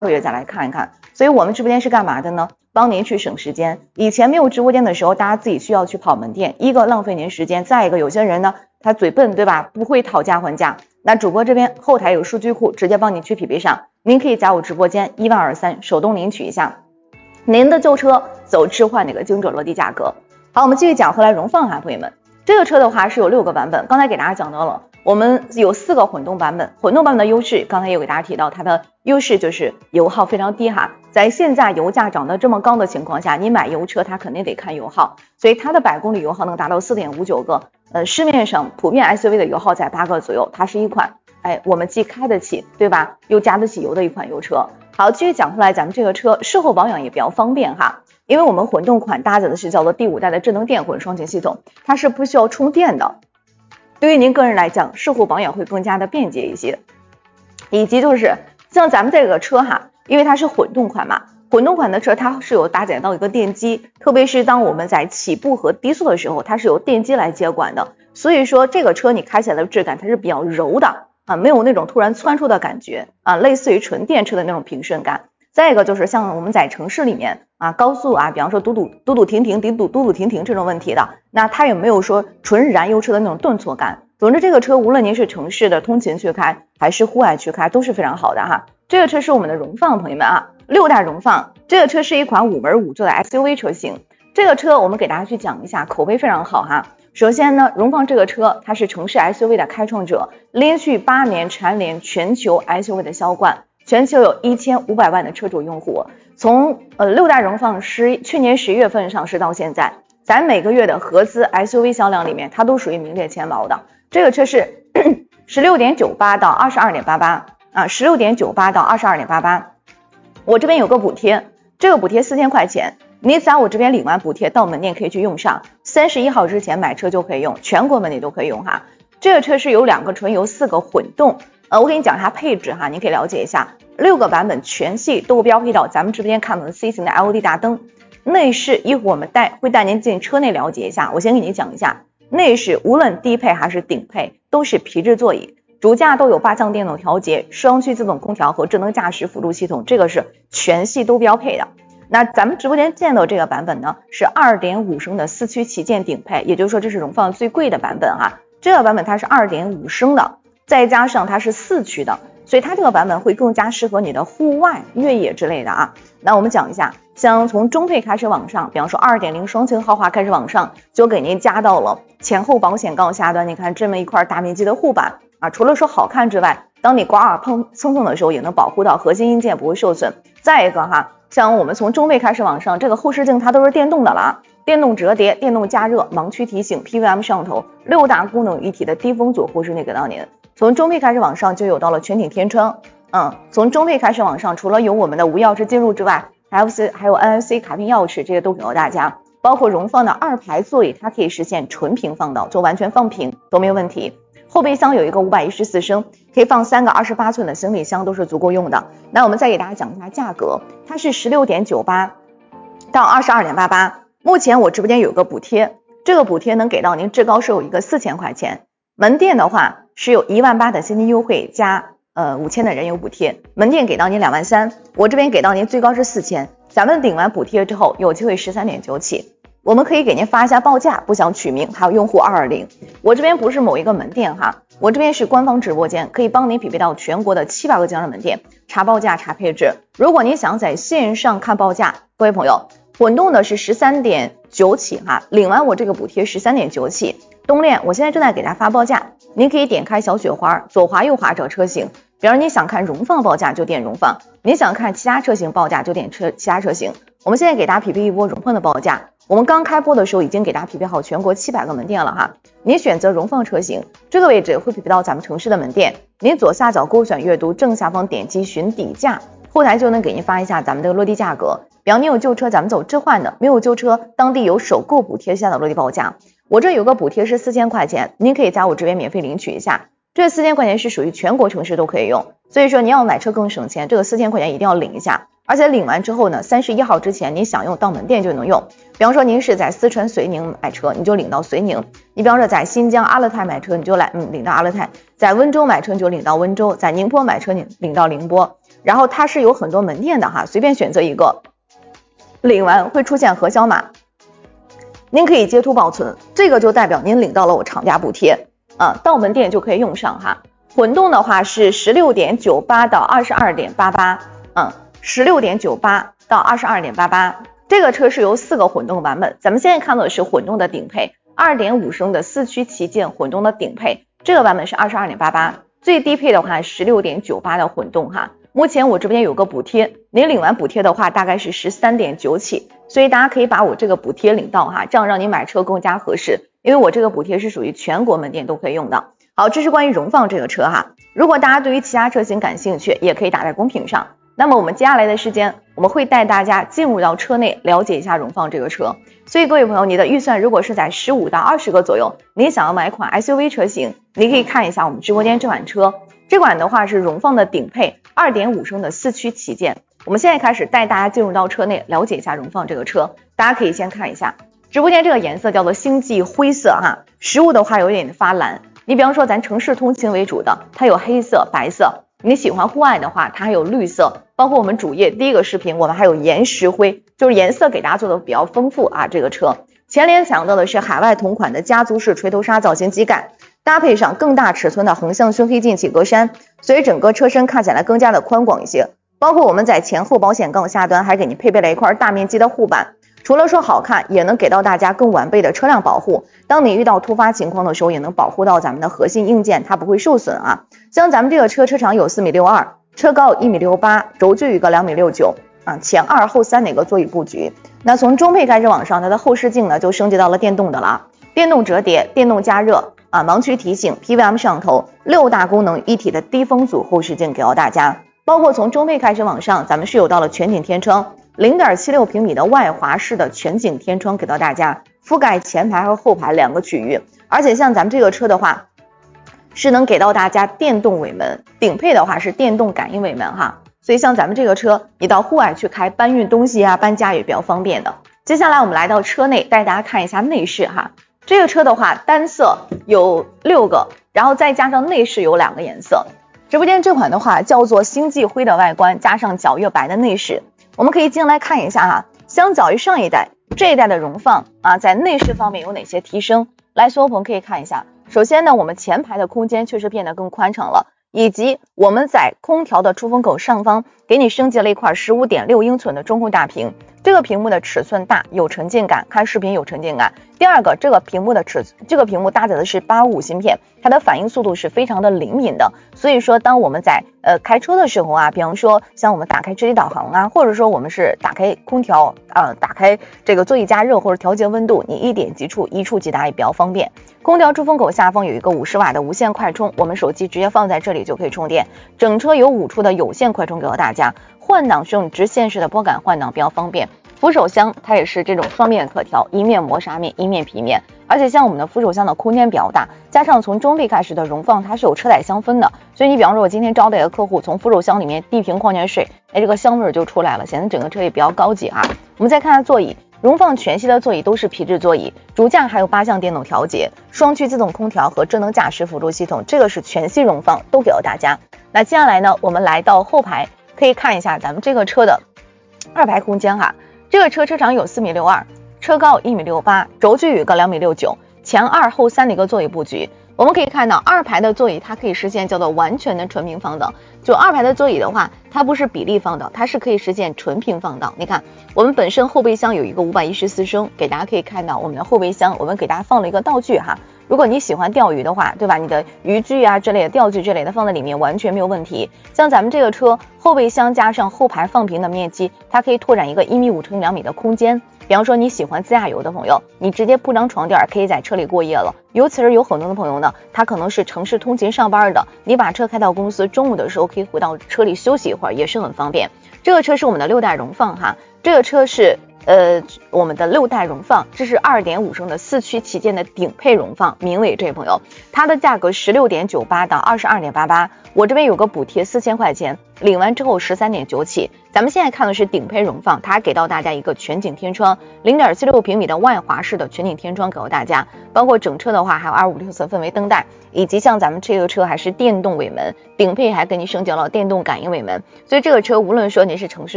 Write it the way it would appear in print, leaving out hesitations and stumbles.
月再来看一看。所以我们直播间是干嘛的呢？帮您去省时间。以前没有直播间的时候，大家自己需要去跑门店，一个浪费您时间，再一个有些人呢他嘴笨，对吧？不会讨价还价。那主播这边后台有数据库，直接帮你去匹配上。您可以加我直播间12323，手动领取一下您的旧车，走置换那个精准落地价格。好，我们继续讲回来荣放哈，朋友们，这个车的话是有6个版本，刚才给大家讲到了。我们有4个混动版本，混动版本的优势，刚才也有给大家提到，它的优势就是油耗非常低哈。在现在油价涨得这么高的情况下，你买油车它肯定得看油耗，所以它的百公里油耗能达到4.59个，市面上普遍 SUV 的油耗在8个左右，它是一款我们既开得起，对吧，又加得起油的一款油车。好，继续讲回来，咱们这个车事后保养也比较方便哈，因为我们混动款搭载的是叫做第5代的智能电混双擎系统，它是不需要充电的。对于您个人来讲，事后保养会更加的便捷一些，以及就是像咱们这个车哈，因为它是混动款嘛，混动款的车它是有搭载到一个电机，特别是当我们在起步和低速的时候，它是由电机来接管的，所以说这个车你开起来的质感它是比较柔的啊，没有那种突然窜出的感觉啊，类似于纯电车的那种平顺感。再一个就是像我们在城市里面啊，高速啊，比方说嘟嘟停停这种问题的，那它也没有说纯燃油车的那种顿挫感。总之这个车无论您是城市的通勤去开还是户外去开都是非常好的哈。这个车是我们的荣放，朋友们啊，6代荣放，这个车是一款5门5座的 SUV 车型。这个车我们给大家去讲一下，口碑非常好哈。首先呢，荣放这个车它是城市 SUV 的开创者，连续8年蝉联全球 SUV 的销冠。全球有1500万的车主用户，从6代荣放去年11月份上市到现在，咱每个月的合资 SUV 销量里面，它都属于名列前茅的。这个车是16.98到22.88啊，16.98到22.88。我这边有个补贴，这个补贴4000块钱，你在我这边领完补贴到门店可以去用上，31号之前买车就可以用，全国门店都可以用哈。这个车是有2个纯油4个混动。我给你讲一下配置哈，你可以了解一下，6个版本全系都标配到咱们直播间看到的 C 型的 LED 大灯。内饰一会儿我们会带您进车内了解一下，我先给您讲一下，内饰无论低配还是顶配都是皮质座椅，主驾都有8项电动调节、双区自动空调和智能驾驶辅助系统，这个是全系都标配的。那咱们直播间见到这个版本呢，是 2.5 升的4驱旗舰顶配，也就是说这是荣放最贵的版本哈。这个版本它是 2.5 升的。再加上它是4驱的，所以它这个版本会更加适合你的户外越野之类的啊。那我们讲一下，像从中配开始往上，比方说 2.0 双擎豪华开始往上，就给您加到了前后保险杠下端，你看这么一块大面积的护板啊，除了说好看之外，当你刮耳蹭的时候也能保护到核心硬件不会受损。再一个哈，像我们从中配开始往上，这个后视镜它都是电动的了啊，电动折叠、电动加热、盲区提醒、PWM 摄像头，6大功能一体的低风阻护视内给到您。从中配开始往上就有到了全景天窗，从中配开始往上，除了有我们的无钥匙进入之外，还有 NFC 卡屏钥匙，这些都给到大家。包括荣放的2排座椅，它可以实现纯平放倒，就完全放平都没有问题。后备箱有一个514升，可以放3个28寸的行李箱，都是足够用的。那我们再给大家讲一下价格，它是 16.98 到 22.88。目前我直播间有个补贴，这个补贴能给到您至高是有一个4000块钱。门店的话是有18000的现金优惠加5000的人油补贴，门店给到您23000，我这边给到您最高是4000，咱们领完补贴之后有机会13.9起，我们可以给您发一下报价，不想取名，还有用户220。我这边不是某一个门店哈，我这边是官方直播间，可以帮您匹配到全国的700个经销商门店，查报价查配置。如果您想在线上看报价，各位朋友，混动的是13.9起哈，领完我这个补贴13.9起。东链我现在正在给大家发报价，您可以点开小雪花，左滑右滑找车型，比如你想看荣放报价就点荣放，你想看其他车型报价就点其他车型。我们现在给大家匹配一波荣放的报价，我们刚开播的时候已经给大家匹配好全国700个门店了哈。您选择荣放车型，这个位置会匹配到咱们城市的门店，您左下角勾选阅读，正下方点击询底价，后台就能给您发一下咱们的落地价格。比方你有旧车咱们走置换的，没有旧车当地有首购补贴下的落地报价，我这有个补贴是4000块钱，您可以加我这边免费领取一下，这4000块钱是属于全国城市都可以用，所以说你要买车更省钱，这个4000块钱一定要领一下，而且领完之后呢，31号之前你想用到门店就能用。比方说您是在四川遂宁买车，你就领到遂宁，你比方说在新疆阿勒泰买车，你就领到阿勒泰，在温州买车你就领到温州，在宁波买车你领到宁波。 然后它是有很多门店的哈，随便选择一个，领完会出现核销码，您可以截图保存，这个就代表您领到了我厂家补贴到门店就可以用上哈。混动的话是 16.98 到 22.88 16.98 到 22.88， 这个车是由4个混动版本，咱们现在看到的是混动的顶配 2.5 升的4驱旗舰混动的顶配，这个版本是 22.88， 最低配的话 16.98 的混动哈。目前我这边有个补贴，您领完补贴的话大概是 13.9 起，所以大家可以把我这个补贴领到哈，这样让你买车更加合适，因为我这个补贴是属于全国门店都可以用的。好，这是关于荣放这个车哈，如果大家对于其他车型感兴趣，也可以打在公屏上。那么我们接下来的时间，我们会带大家进入到车内了解一下荣放这个车。所以各位朋友，你的预算如果是在15到20个左右，你想要买款 SUV 车型，你可以看一下我们直播间这款车。这款的话是荣放的顶配 2.5 升的4驱旗舰。我们现在开始带大家进入到车内了解一下荣放这个车，大家可以先看一下直播间这个颜色叫做星际灰色哈，实物的话有点发蓝。你比方说咱城市通勤为主的，它有黑色、白色，你喜欢户外的话它还有绿色，包括我们主页第一个视频我们还有岩石灰，就是颜色给大家做的比较丰富啊。这个车前脸抢到的是海外同款的家族式锤头刹造型机盖，搭配上更大尺寸的横向熏黑进气格栅，所以整个车身看起来更加的宽广一些。包括我们在前后保险杠下端还给你配备了一块大面积的护板，除了说好看，也能给到大家更完备的车辆保护，当你遇到突发情况的时候，也能保护到咱们的核心硬件，它不会受损啊。像咱们这个车长有4.62米，车高1.68米，轴距有个2.69米前2后3的一个座椅布局。那从中配开始往上，它的后视镜呢就升级到了电动的了，电动折叠、电动加热盲区提醒、PWM 摄像头，6大功能一体的低风阻后视镜给到大家。包括从中配开始往上，咱们是有到了全景天窗，0.76平米的外滑式的全景天窗给到大家，覆盖前排和后排2个区域。而且像咱们这个车的话，是能给到大家电动尾门，顶配的话是电动感应尾门哈。所以像咱们这个车，你到户外去开，搬运东西搬家也比较方便的。接下来我们来到车内，带大家看一下内饰哈。这个车的话，单色有6个，然后再加上内饰有2个颜色。直播间这款的话叫做星际灰的外观，加上皎月白的内饰。我们可以进来看一下哈，相较于上一代，这一代的荣放在内饰方面有哪些提升？来，所有朋友可以看一下。首先呢，我们前排的空间确实变得更宽敞了，以及我们在空调的出风口上方给你升级了一块 15.6 英寸的中控大屏，这个屏幕的尺寸大，有沉浸感，看视频有沉浸感。第二个，这个屏幕搭载的是855芯片，它的反应速度是非常的灵敏的，所以说当我们在开车的时候比方说像我们打开智己导航或者说我们是打开空调打开这个座椅加热或者调节温度，你一点即触，一触即达也比较方便。空调出风口下方有一个50瓦的无线快充，我们手机直接放在这里就可以充电。整车有5处的有线快充给到大家，换挡是用直线式的拨杆换挡，比较方便。扶手箱它也是这种双面可调，一面磨砂面，一面皮面，而且像我们的扶手箱的空间比较大，加上从中配开始的荣放它是有车载香氛的，所以你比方说我今天招待一个客户，从扶手箱里面递瓶矿泉水，这个香味就出来了，显得整个车也比较高级我们再看看座椅，荣放全系的座椅都是皮质座椅，主驾还有8项电动调节，双区自动空调和智能驾驶辅助系统，这个是全系荣放都给到大家。那接下来呢，我们来到后排，可以看一下咱们这个车的2排空间这个车长有4.62米，车高1.68米，轴距有个2.69米，前2后3的一个座椅布局。我们可以看到2排的座椅它可以实现叫做完全的纯平放倒，就2排的座椅的话，它不是比例放倒，它是可以实现纯平放倒。你看我们本身后备箱有一个514升，给大家可以看到我们的后备箱，我们给大家放了一个道具如果你喜欢钓鱼的话，对吧？你的渔具之类的钓具之类的放在里面完全没有问题。像咱们这个车后备箱加上后排放平的面积，它可以拓展一个1.5米乘2米的空间。比方说你喜欢自驾游的朋友，你直接铺张床垫可以在车里过夜了。尤其是有很多的朋友呢，他可能是城市通勤上班的，你把车开到公司，中午的时候可以回到车里休息一会儿，也是很方便。这个车是我们的6代荣放这个车是我们的6代荣放，这是 2.5 升的4驱旗舰的顶配荣放，明伟这位朋友，它的价格 16.98 到 22.88， 我这边有个补贴4000块钱，领完之后 13.9 起。咱们现在看的是顶配荣放，它给到大家一个全景天窗 0.46 平米的外滑式的全景天窗给到大家，包括整车的话还有256色氛围灯带，以及像咱们这个车还是电动尾门，顶配还给你升级了电动感应尾门，所以这个车无论说你是城市